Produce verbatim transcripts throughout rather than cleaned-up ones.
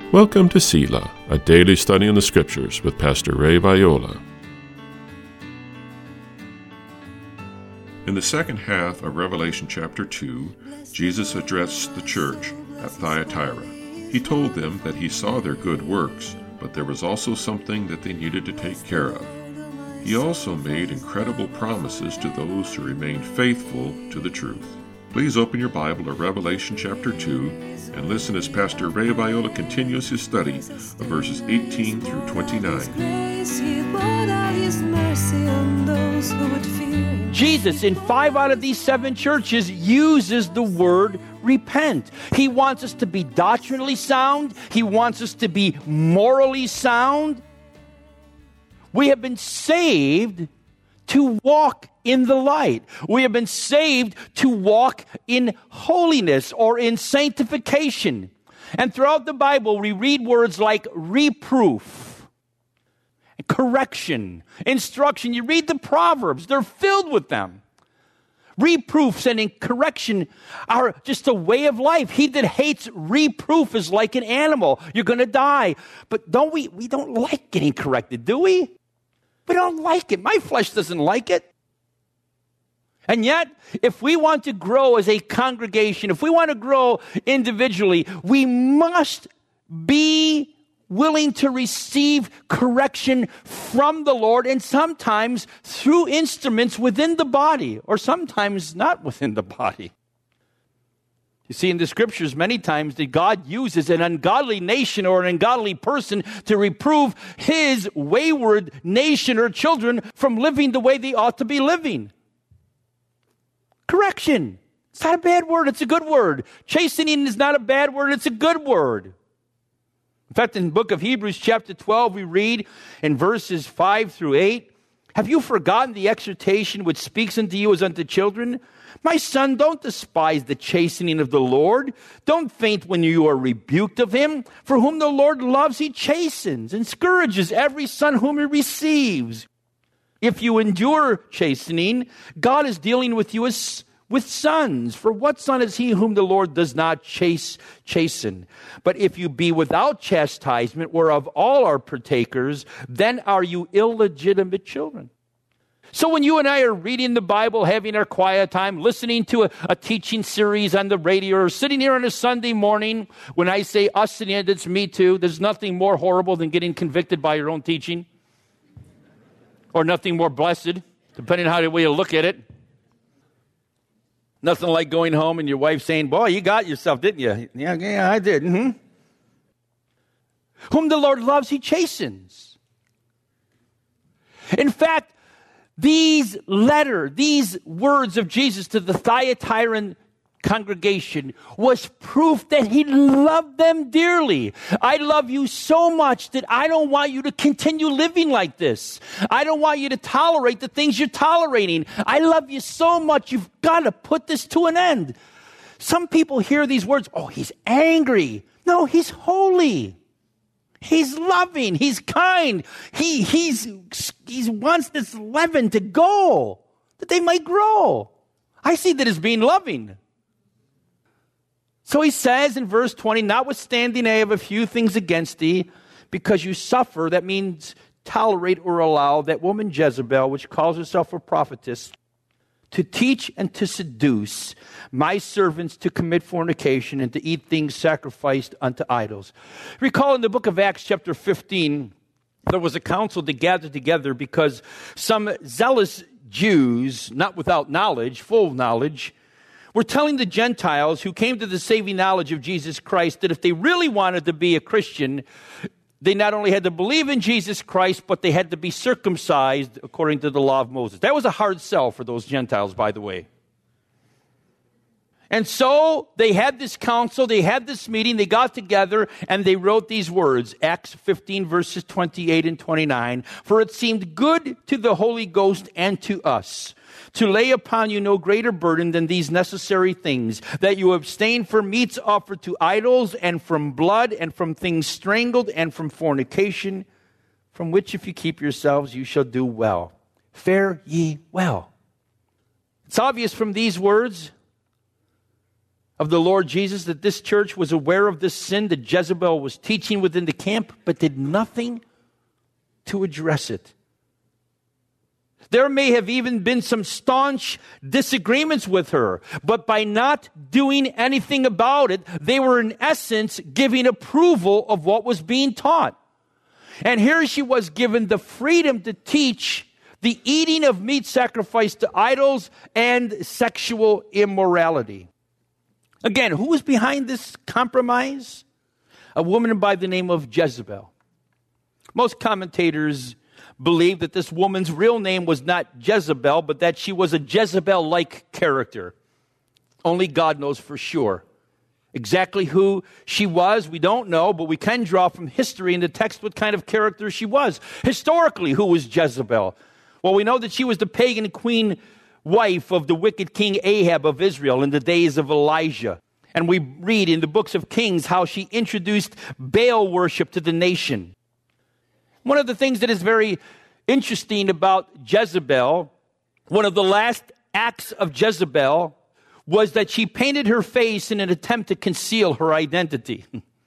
Welcome to Selah, a daily study in the Scriptures with Pastor Ray Viola. In the second half of Revelation chapter two, Jesus addressed the church at Thyatira. He told them that he saw their good works, but there was also something that they needed to take care of. He also made incredible promises to those who remained faithful to the truth. Please open your Bible to Revelation chapter two and listen as Pastor Ray Viola continues his study of verses eighteen through twenty-nine. Jesus, in five out of these seven churches, uses the word repent. He wants us to be doctrinally sound. He wants us to be morally sound. We have been saved to walk in the light. We have been saved to walk in holiness or in sanctification. And throughout the Bible, we read words like reproof, correction, instruction. You read the Proverbs, they're filled with them. Reproofs and correction are just a way of life. He that hates reproof is like an animal. You're going to die. But don't we, we don't like getting corrected, do we? We don't like it. My flesh doesn't like it. And yet, if we want to grow as a congregation, if we want to grow individually, we must be willing to receive correction from the Lord, and sometimes through instruments within the body, or sometimes not within the body. You see, in the Scriptures, many times that God uses an ungodly nation or an ungodly person to reprove his wayward nation or children from living the way they ought to be living. Correction. It's not a bad word. It's a good word. Chastening is not a bad word. It's a good word. In fact, in the book of Hebrews chapter twelve, we read in verses five through eight, "Have you forgotten the exhortation which speaks unto you as unto children? My son, don't despise the chastening of the Lord. Don't faint when you are rebuked of him. For whom the Lord loves, he chastens and scourges every son whom he receives. If you endure chastening, God is dealing with you as with sons. For what son is he whom the Lord does not chase, chasten? But if you be without chastisement, whereof all are partakers, then are you illegitimate children." So when you and I are reading the Bible, having our quiet time, listening to a, a teaching series on the radio, or sitting here on a Sunday morning, when I say us and it's me too, there's nothing more horrible than getting convicted by your own teaching. Or nothing more blessed, depending on how the way you look at it. Nothing like going home and your wife saying, "Boy, you got yourself, didn't you?" "Yeah, yeah, I did." Mm-hmm. Whom the Lord loves, he chastens. In fact, these letter, these words of Jesus to the Thyatiran congregation was proof that he loved them dearly. "I love you so much that I don't want you to continue living like this. I don't want you to tolerate the things you're tolerating. I love you so much, you've got to put this to an end." Some people hear these words, "Oh, he's angry." No, he's holy. He's loving. He's kind. He he's he wants this leaven to go, that they might grow. I see that as being loving. So he says in verse twenty, "Notwithstanding, I have a few things against thee, because you suffer," that means tolerate or allow, "that woman Jezebel, which calls herself a prophetess, to teach and to seduce my servants to commit fornication and to eat things sacrificed unto idols." Recall in the book of Acts chapter fifteen, there was a council that gathered together because some zealous Jews, not without knowledge, full of knowledge, were telling the Gentiles who came to the saving knowledge of Jesus Christ that if they really wanted to be a Christian, they not only had to believe in Jesus Christ, but they had to be circumcised according to the law of Moses. That was a hard sell for those Gentiles, by the way. And so they had this council, they had this meeting, they got together, and they wrote these words, Acts fifteen, verses twenty-eight and twenty-nine. "For it seemed good to the Holy Ghost and to us to lay upon you no greater burden than these necessary things, that you abstain from meats offered to idols, and from blood, and from things strangled, and from fornication, from which if you keep yourselves, you shall do well. Fare ye well." It's obvious from these words of the Lord Jesus that this church was aware of this sin that Jezebel was teaching within the camp, but did nothing to address it. There may have even been some staunch disagreements with her, but by not doing anything about it, they were in essence giving approval of what was being taught. And here she was given the freedom to teach the eating of meat sacrificed to idols and sexual immorality. Again, who was behind this compromise? A woman by the name of Jezebel. Most commentators believe that this woman's real name was not Jezebel, but that she was a Jezebel-like character. Only God knows for sure. Exactly who she was, we don't know, but we can draw from history in the text what kind of character she was. Historically, who was Jezebel? Well, we know that she was the pagan queen wife of the wicked king Ahab of Israel in the days of Elijah. And we read in the books of Kings how she introduced Baal worship to the nation. One of the things that is very interesting about Jezebel, one of the last acts of Jezebel, was that she painted her face in an attempt to conceal her identity.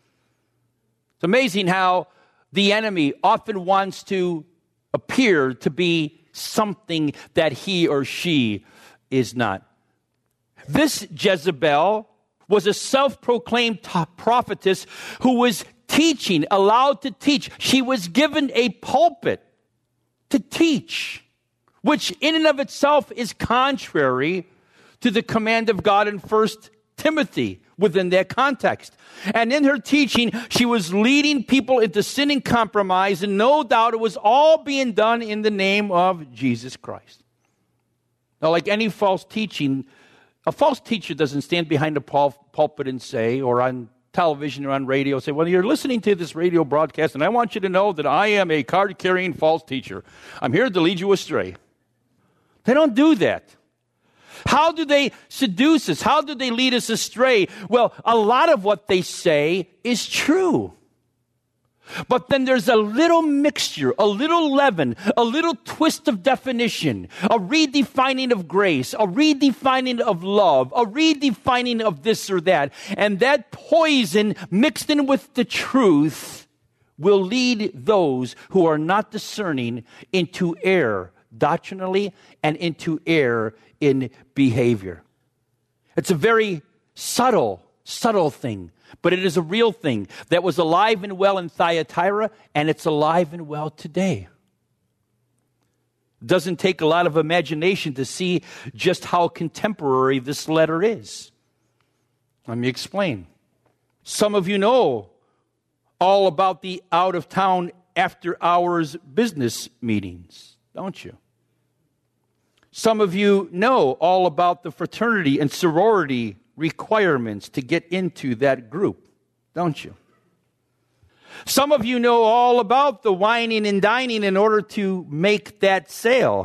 It's amazing how the enemy often wants to appear to be something that he or she is not. This Jezebel was a self-proclaimed prophetess who was teaching, allowed to teach. She was given a pulpit to teach, which in and of itself is contrary to the command of God in First Timothy within that context. And in her teaching, she was leading people into sin and compromise, and no doubt it was all being done in the name of Jesus Christ. Now, like any false teaching, a false teacher doesn't stand behind a pul- pulpit and say, or on television or on radio, say, well, you're listening to this radio broadcast, and I want you to know that I am a card-carrying false teacher. I'm here to lead you astray. They don't do that. How do they seduce us? How do they lead us astray? Well, a lot of what they say is true. But then there's a little mixture, a little leaven, a little twist of definition, a redefining of grace, a redefining of love, a redefining of this or that. And that poison mixed in with the truth will lead those who are not discerning into error doctrinally and into error in behavior. It's a very subtle, subtle thing, but it is a real thing that was alive and well in Thyatira, and it's alive and well today. It doesn't take a lot of imagination to see just how contemporary this letter is. Let me explain. Some of you know all about the out-of-town after-hours business meetings, don't you? Some of you know all about the fraternity and sorority requirements to get into that group, don't you? Some of you know all about the whining and dining in order to make that sale.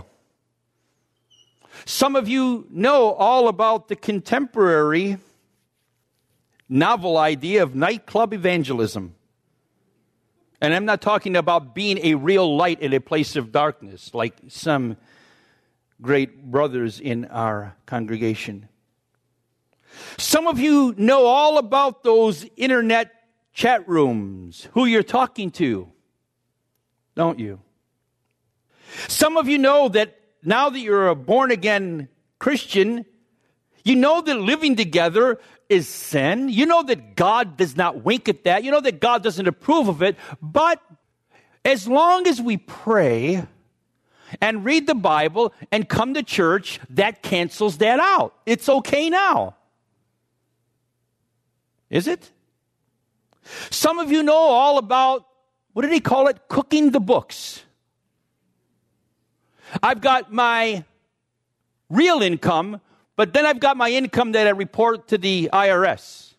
Some of you know all about the contemporary novel idea of nightclub evangelism. And I'm not talking about being a real light in a place of darkness, like some great brothers in our congregation. Some of you know all about those internet chat rooms, who you're talking to, don't you? Some of you know that now that you're a born-again Christian, you know that living together is sin. You know that God does not wink at that. You know that God doesn't approve of it. But as long as we pray and read the Bible and come to church, that cancels that out. It's okay now. Is it? Some of you know all about, what did he call it? Cooking the books. I've got my real income, but then I've got my income that I report to the I R S.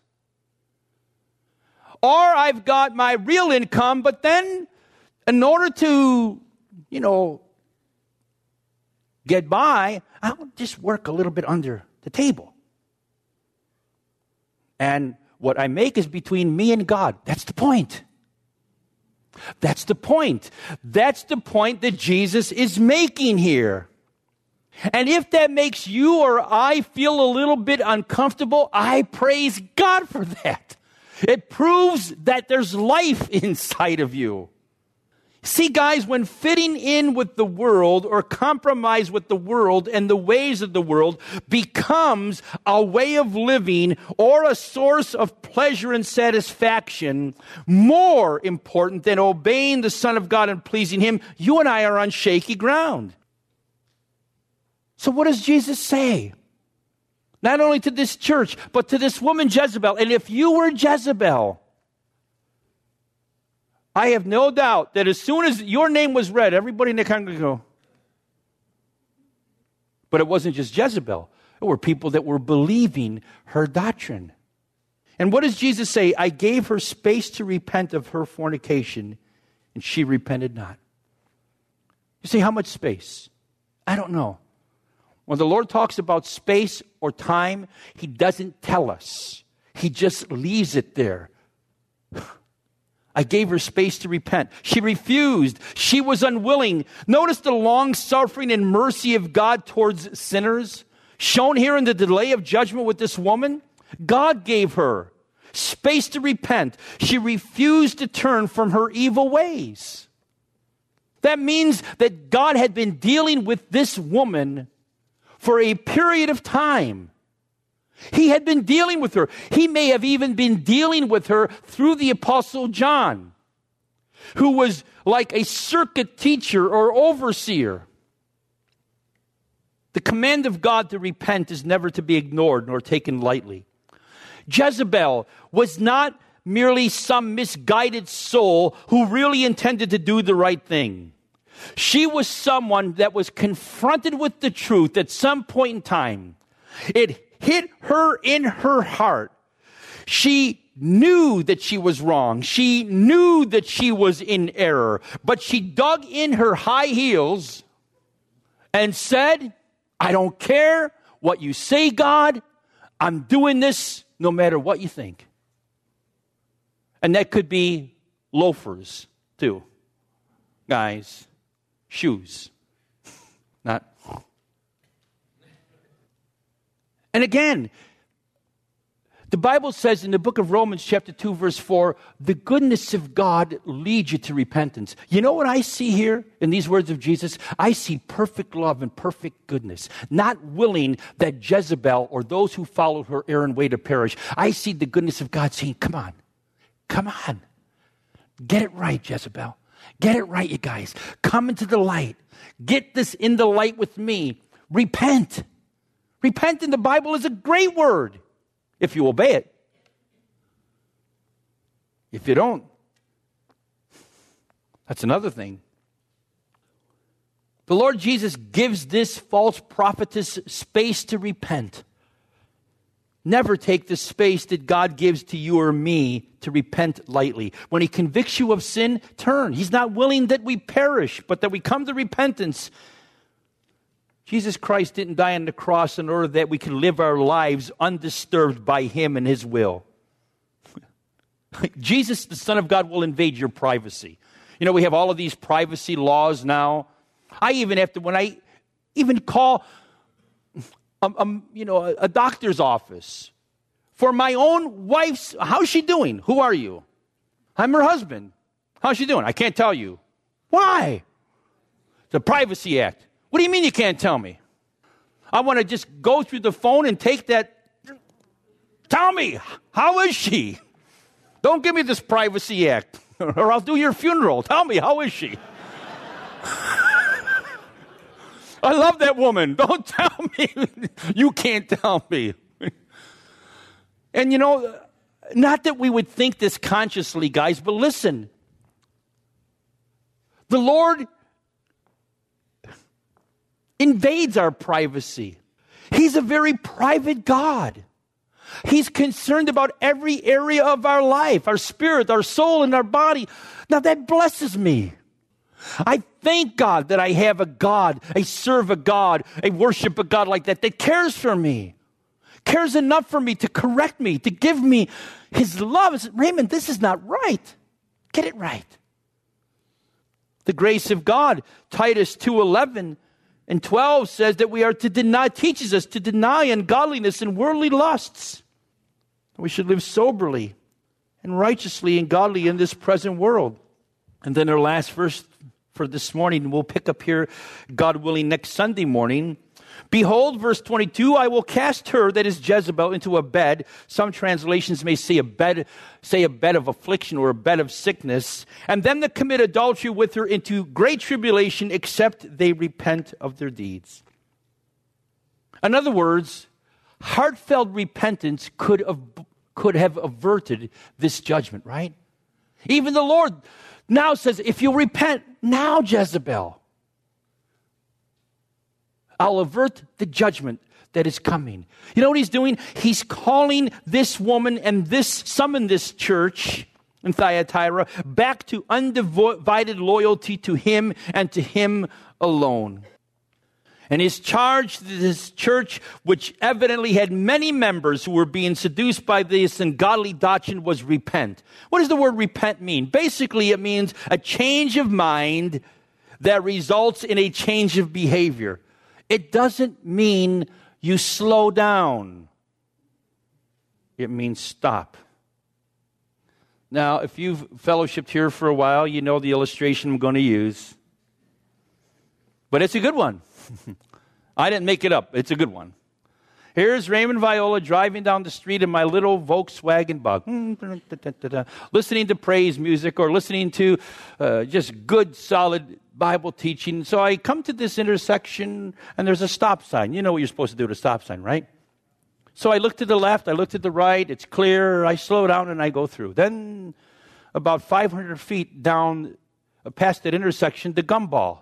Or I've got my real income, but then in order to, you know, get by, I'll just work a little bit under the table. And what I make is between me and God. That's the point. That's the point. That's the point that Jesus is making here. And if that makes you or I feel a little bit uncomfortable, I praise God for that. It proves that there's life inside of you. See, guys, when fitting in with the world or compromise with the world and the ways of the world becomes a way of living or a source of pleasure and satisfaction, more important than obeying the Son of God and pleasing Him, you and I are on shaky ground. So what does Jesus say? Not only to this church, but to this woman Jezebel. And if you were Jezebel, I have no doubt that as soon as your name was read, everybody in the congregation would go. But it wasn't just Jezebel. It were people that were believing her doctrine. And what does Jesus say? I gave her space to repent of her fornication, and she repented not. You say, how much space? I don't know. When the Lord talks about space or time, He doesn't tell us. He just leaves it there. I gave her space to repent. She refused. She was unwilling. Notice the long suffering and mercy of God towards sinners, shown here in the delay of judgment with this woman. God gave her space to repent. She refused to turn from her evil ways. That means that God had been dealing with this woman for a period of time. He had been dealing with her. He may have even been dealing with her through the Apostle John, who was like a circuit teacher or overseer. The command of God to repent is never to be ignored nor taken lightly. Jezebel was not merely some misguided soul who really intended to do the right thing. She was someone that was confronted with the truth at some point in time. It hit her in her heart. She knew that she was wrong. She knew that she was in error. But she dug in her high heels and said, I don't care what you say, God. I'm doing this no matter what you think. And that could be loafers, too. Guys. Shoes. Not. And again, the Bible says in the book of Romans chapter two verse four, the goodness of God leads you to repentance. You know what I see here in these words of Jesus? I see perfect love and perfect goodness, not willing that Jezebel or those who followed her errand way to perish. I see the goodness of God saying, come on, come on, get it right, Jezebel. Get it right, you guys. Come into the light. Get this in the light with me. Repent. Repent in the Bible is a great word if you obey it. If you don't, that's another thing. The Lord Jesus gives this false prophetess space to repent. Never take the space that God gives to you or me to repent lightly. When He convicts you of sin, turn. He's not willing that we perish, but that we come to repentance. Jesus Christ didn't die on the cross in order that we can live our lives undisturbed by Him and His will. Jesus, the Son of God, will invade your privacy. You know, we have all of these privacy laws now. I even have to, when I even call... Um, um, you know, a, a doctor's office for my own wife's, how's she doing? Who are you? I'm her husband. How's she doing? I can't tell you. Why? The Privacy Act. What do you mean you can't tell me? I want to just go through the phone and take that. Tell me, how is she? Don't give me this Privacy Act or I'll do your funeral. Tell me, how is she? I love that woman. Don't tell me. You can't tell me. And you know, not that we would think this consciously, guys, but listen. The Lord invades our privacy. He's a very private God. He's concerned about every area of our life, our spirit, our soul, and our body. Now that blesses me. I thank God that I have a God, I serve a God, I worship a God like that, that cares for me, cares enough for me to correct me, to give me His love. Says, Raymond, this is not right. Get it right. The grace of God, Titus two eleven And twelve says that we are to deny, teaches us to deny ungodliness and worldly lusts. We should live soberly and righteously and godly in this present world. And then our last verse for this morning, we'll pick up here, God willing, next Sunday morning. Behold, verse twenty-two, I will cast her, that is Jezebel, into a bed. Some translations may say a bed, say a bed of affliction or a bed of sickness, and them that commit adultery with her into great tribulation, except they repent of their deeds. In other words, heartfelt repentance could have, could have averted this judgment, right? Even the Lord now says, if you repent now, Jezebel, I'll avert the judgment that is coming. You know what he's doing? He's calling this woman and this, summon this church in Thyatira back to undivided loyalty to him and to him alone. And his charge to this church, which evidently had many members who were being seduced by this ungodly doctrine, was repent. What does the word repent mean? Basically, it means a change of mind that results in a change of behavior. It doesn't mean you slow down. It means stop. Now, if you've fellowshipped here for a while, you know the illustration I'm going to use. But it's a good one. I didn't make it up. It's a good one. Here's Raymond Viola driving down the street in my little Volkswagen Bug, listening to praise music or listening to uh, just good, solid Bible teaching. So I come to this intersection, and there's a stop sign. You know what you're supposed to do at a stop sign, right? So I look to the left, I look to the right, it's clear, I slow down, and I go through. Then about five hundred feet down uh, past that intersection, the gumball.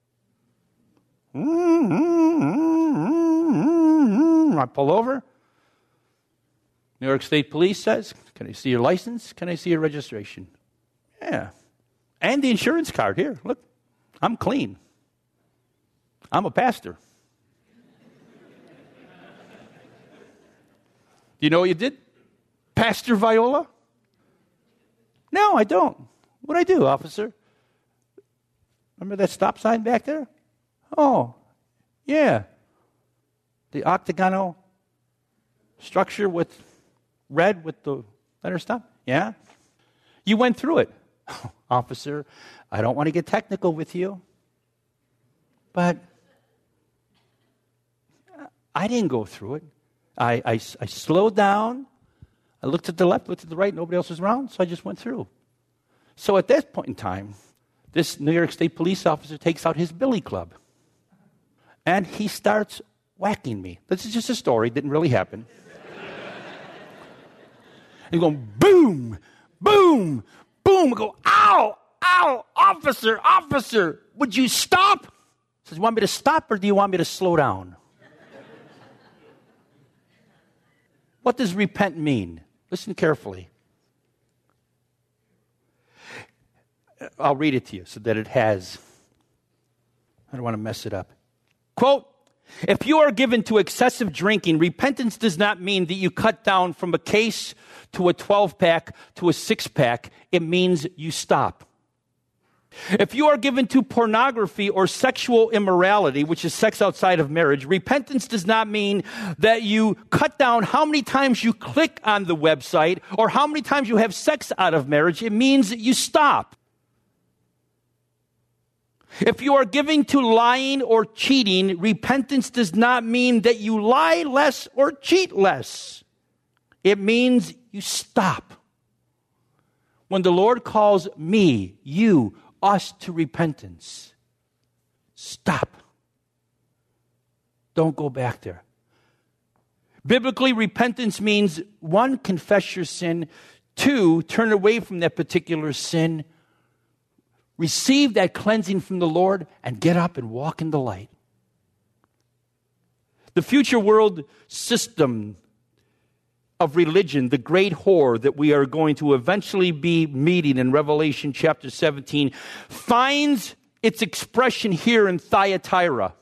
I pull over. New York State Police says, can I see your license? Can I see your registration? Yeah. And the insurance card. Here, look. I'm clean. I'm a pastor. You know what you did, Pastor Viola? No, I don't. What'd I do, officer? Remember that stop sign back there? Oh, yeah. The octagonal structure with red with the letter stop? Yeah. You went through it. Officer, I don't want to get technical with you, but I didn't go through it. I, I, I slowed down. I looked at the left, looked at the right. Nobody else was around, so I just went through. So at that point in time, this New York State police officer takes out his billy club, and he starts whacking me. This is just a story. It didn't really happen. He's going boom, boom, boom. I go, ow, ow, officer, officer, would you stop? He says, you want me to stop or do you want me to slow down? What does repent mean? Listen carefully. I'll read it to you so that it has, I don't want to mess it up. Quote, if you are given to excessive drinking, repentance does not mean that you cut down from a case to a twelve-pack to a six-pack. It means you stop. If you are given to pornography or sexual immorality, which is sex outside of marriage, repentance does not mean that you cut down how many times you click on the website or how many times you have sex out of marriage. It means that you stop. If you are given to lying or cheating, repentance does not mean that you lie less or cheat less. It means you stop. When the Lord calls me, you, us to repentance, stop. Don't go back there. Biblically, repentance means, one, confess your sin. Two, turn away from that particular sin. Receive that cleansing from the Lord and get up and walk in the light. The future world system of religion, the great whore that we are going to eventually be meeting in Revelation chapter seventeen, finds its expression here in Thyatira.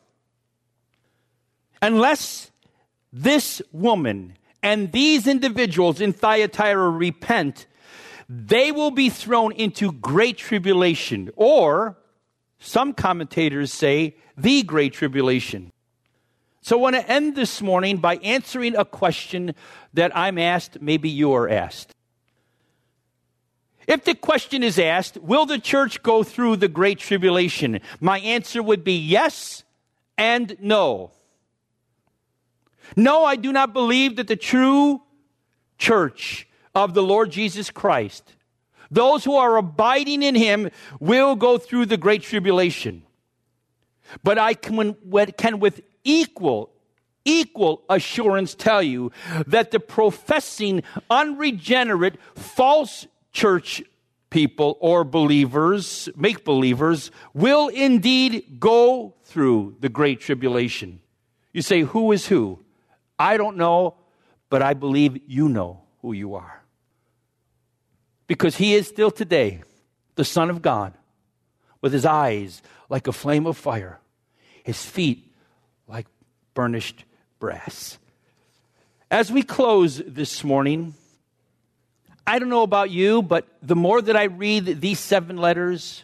Unless this woman and these individuals in Thyatira repent, they will be thrown into great tribulation. Or, Some commentators say the Great Tribulation. So I want to end this morning by answering a question that I'm asked, maybe you are asked. If the question is asked, will the church go through the Great Tribulation? My answer would be yes and no. No, I do not believe that the true church of the Lord Jesus Christ, those who are abiding in him, will go through the Great Tribulation. But I can, can with equal, equal assurance tell you that the professing, unregenerate, false church people or believers, make believers, will indeed go through the Great Tribulation. You say, who is who? I don't know, but I believe you know who you are. Because he is still today the Son of God, with his eyes like a flame of fire, his feet like burnished brass. As we close this morning, I don't know about you, but the more that I read these seven letters,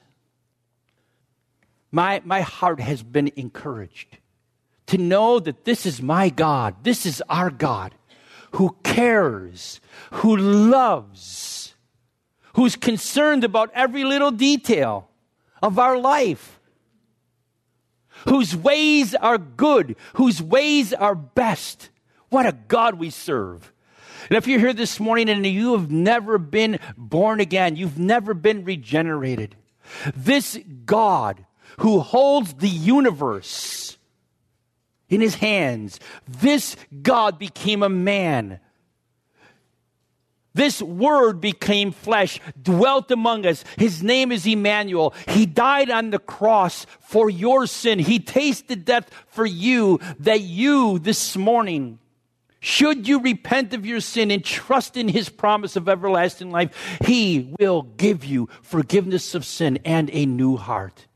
my, my heart has been encouraged to know that this is my God, this is our God, who cares, who loves, who's concerned about every little detail of our life, whose ways are good, whose ways are best. What a God we serve. And if you're here this morning and you have never been born again, you've never been regenerated, this God who holds the universe in his hands, this God became a man. This Word became flesh, dwelt among us. His name is Emmanuel. He died on the cross for your sin. He tasted death for you, that you this morning, should you repent of your sin and trust in his promise of everlasting life, he will give you forgiveness of sin and a new heart.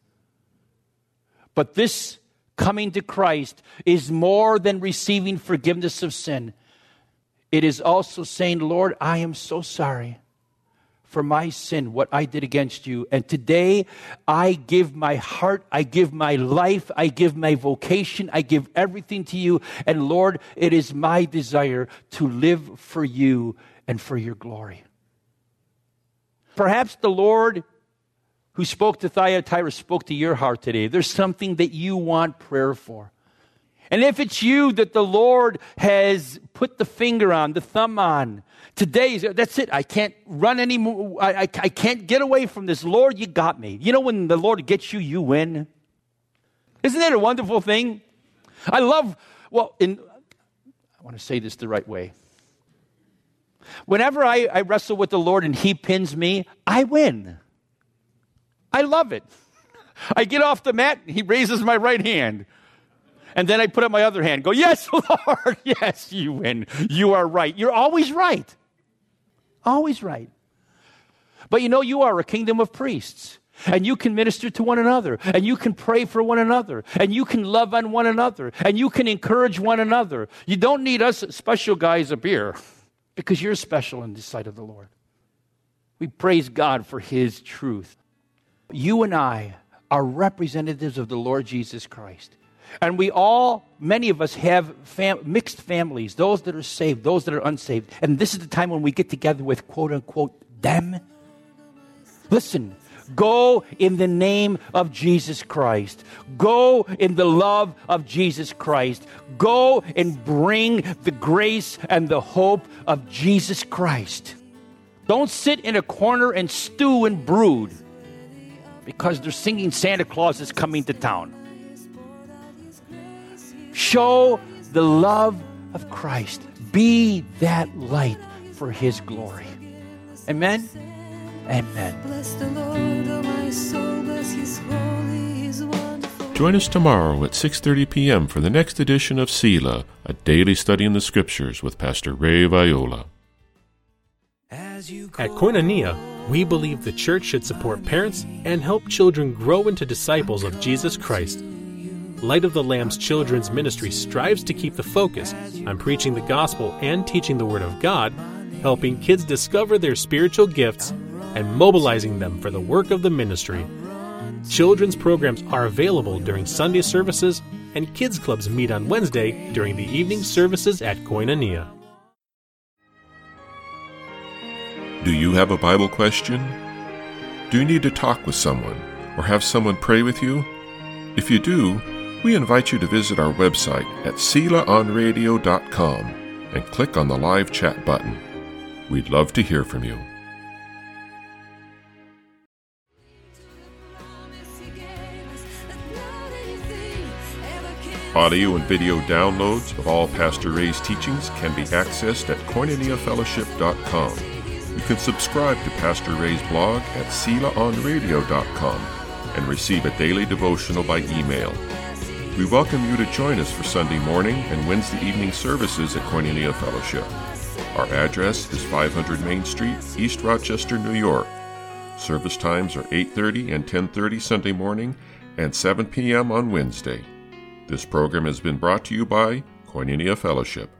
But this coming to Christ is more than receiving forgiveness of sin. It is also saying, Lord, I am so sorry for my sin, what I did against you. And today I give my heart, I give my life, I give my vocation, I give everything to you. And Lord, it is my desire to live for you and for your glory. Perhaps the Lord who spoke to Thyatira spoke to your heart today. There's something that you want prayer for. And if it's you that the Lord has put the finger on, the thumb on, today, that's it. I can't run anymore. I, I, I can't get away from this. Lord, you got me. You know, when the Lord gets you, you win. Isn't that a wonderful thing? I love, well, in, I want to say this the right way. Whenever I, I wrestle with the Lord and he pins me, I win. I love it. I get off the mat, he raises my right hand. And then I put up my other hand, go, yes, Lord, yes, you win. You are right. You're always right. Always right. But you know, you are a kingdom of priests. And you can minister to one another. And you can pray for one another. And you can love on one another. And you can encourage one another. You don't need us special guys up here, because you're special in the sight of the Lord. We praise God for his truth. You and I are representatives of the Lord Jesus Christ. And we all, many of us have fam- mixed families, those that are saved, those that are unsaved. And this is the time when we get together with quote unquote them. Listen, go in the name of Jesus Christ. Go in the love of Jesus Christ. Go and bring the grace and the hope of Jesus Christ. Don't sit in a corner and stew and brood because they're singing Santa Claus is coming to town. Show the love of Christ. Be that light for his glory. Amen? Amen. Bless the Lord, oh my soul, bless his holy, his wonderful. Join us tomorrow at six thirty p.m. for the next edition of Selah, a daily study in the Scriptures with Pastor Ray Viola. At Koinonia, we believe the church should support parents and help children grow into disciples of Jesus Christ. Light of the Lamb's Children's Ministry strives to keep the focus on preaching the gospel and teaching the Word of God, helping kids discover their spiritual gifts, and mobilizing them for the work of the ministry. Children's programs are available during Sunday services, and kids clubs meet on Wednesday during the evening services at Koinonia. Do you have a Bible question? Do you need to talk with someone or have someone pray with you? If you do, we invite you to visit our website at sela on radio dot com and click on the live chat button. We'd love to hear from you. Audio and video downloads of all Pastor Ray's teachings can be accessed at koinonia fellowship dot com. You can subscribe to Pastor Ray's blog at sela on radio dot com and receive a daily devotional by email. We welcome you to join us for Sunday morning and Wednesday evening services at Koinonia Fellowship. Our address is five hundred Main Street, East Rochester, New York. Service times are eight thirty and ten thirty Sunday morning and seven p.m. on Wednesday. This program has been brought to you by Koinonia Fellowship.